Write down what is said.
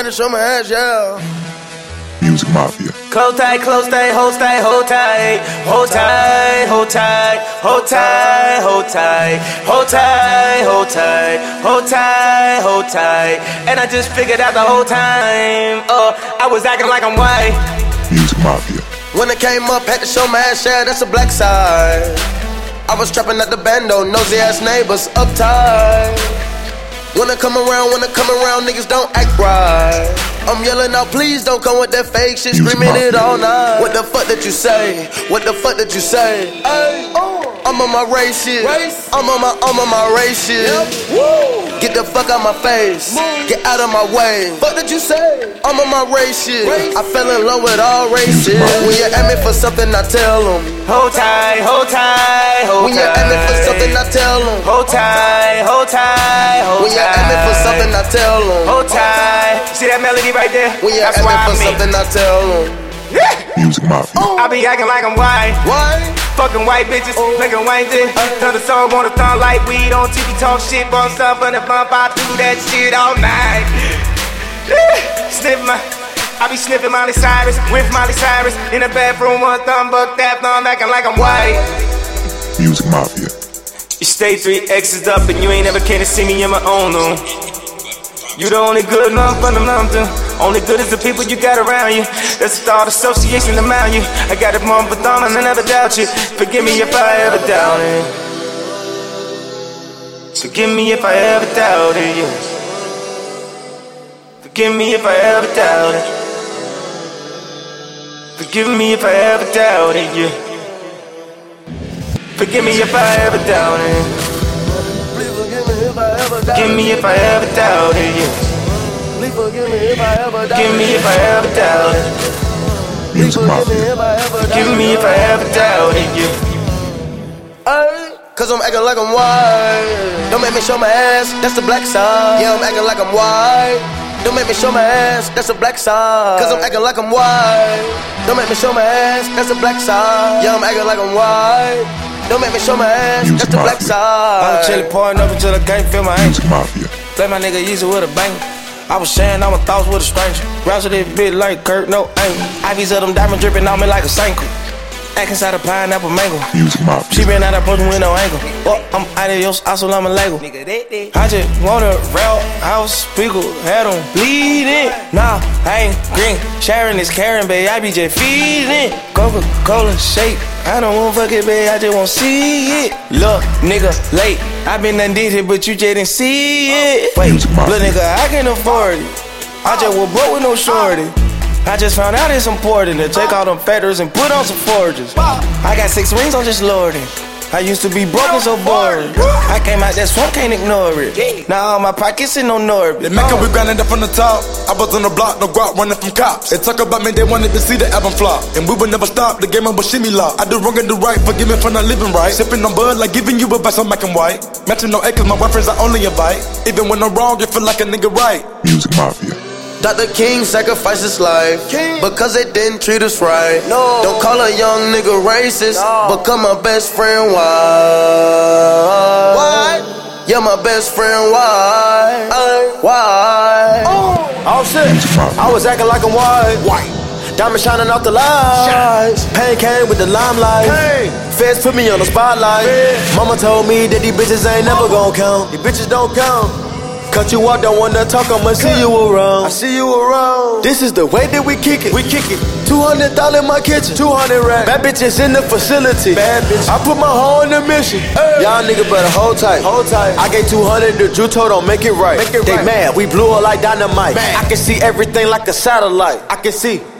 had to show my ass, yeah. Music Mafia. Close tight, hold tight, hold tight, hold tight, hold tight, hold tight, hold tight, hold tight, hold tight, hold tight, hold tight. And I just figured out the whole time, I was acting like I'm white. Music Mafia. When I came up, had to show my ass, yeah, that's the black side. I was trapping at the bando, nosy ass neighbors, uptight. When I come around, niggas don't act right. I'm yelling out, please don't come with that fake shit, screaming it all night. What the fuck did you say? What the fuck did you say? Ay, I'm on my race shit. I'm on my race shit. Get the fuck out my face. Get out of my way. Fuck did you say? I'm on my race shit. I fell in love with all races. When you ask me for something, I tell them. Hold tight, hold tight, hold tight. When you ask me for something, I tell them. Hold tight, hold tight, hold tight. When you ask me for something, I tell them. Hold tight. See that melody right there? When you ask me for something, I tell them. Music Mafia. I be acting like I'm white. Why? Fucking white bitches, making white dick. Turn the song on the thumb like weed on TV, talk shit, bump stuff on the bump. I do that shit all night. I be sniffing Miley Cyrus with Miley Cyrus in the bathroom, one thumb, buck that thumb, acting like I'm white. Music Mafia. You stay 3 X's up and you ain't never came to see me in my own room. You the only good motherfucker I'm through. Only good is the people you got around you. That's the thought association around you. I got it mom for thumb and I never doubt you. Forgive me if I ever doubted. Forgive me if I ever doubted you. Forgive me if I ever doubted. Forgive me if I ever doubted you. Forgive me if I ever doubted. Forgive me if I ever doubted you. Please forgive me if I ever doubted. Forgive me if I ever doubted. Music Mafia. Forgive me if I ever doubted you. Cause I'm acting like I'm white. Don't make me show my ass, that's the black side. Yeah, I'm acting like I'm white. Don't make me show my ass, that's the black side. Cause I'm acting like I'm white. Don't make me show my ass, that's the black side. Yeah, I'm acting like I'm white. Don't make me show my ass, that's the black side. I'm chillin', pouring up until I can't feel my ankle. Music Mafia. Play my nigga Yeezy with a bang. I was sharing all my thoughts with a stranger. Rouse of this bitch like Kurt, no anger. Ivies of them diamonds dripping on me like a sanko. Act inside a pineapple mango. Music Mafia. She been out of person with no angle. Oh, I'm adios, assalamu alaikum. I just want a real house, speaker, had them bleeding. Nah, I ain't green. Sharon is Karen, babe, I be just feeding. Coca-Cola shake. I don't want fuck it, babe, I just want see it. Look, nigga, late. I been done did it, but you just didn't see it. Wait, look, nigga, I can't afford it. I just was broke with no shorty. I just found out it's important to take all them feathers and put on some forges. I got 6 rings, I'm just lording. I used to be broken, so boring. I came out that swamp, can't ignore it. Now all my pockets in no Norbit. They make we grinding up from the top. I was on the block, no guap running from cops. They talk about me, they wanted to see the album flop. And we would never stop, the game was shimmy lock. I do wrong and do right, forgive me for not living right. Sipping on bud like giving you advice on black and white. Matching no acres, my boyfriends I only invite. Even when I'm wrong, you feel like a nigga right. Music Mafia. Dr. King sacrificed his life because they didn't treat us right. No. Don't call a young nigga racist. No. Become my best friend. Why? Why? You're my best friend. Why? Why? Oh shit, I was acting like I'm white. Diamond shining off the lights. Pain came with the limelight. Feds put me on the spotlight. Mama told me that these bitches ain't never gon' count. These bitches don't count. Cut you out, don't wanna talk, I'ma see you around. I see you around. This is the way that we kick it. We kick it. 200 all in my kitchen. 200 racks. Bad bitches in the facility. Bad bitch. I put my hoe in the mission. Y'all niggas better hold tight. Hold tight. I gave 200 to Juto, don't make it right. They mad, we blew her like dynamite. I can see everything like a satellite. I can see.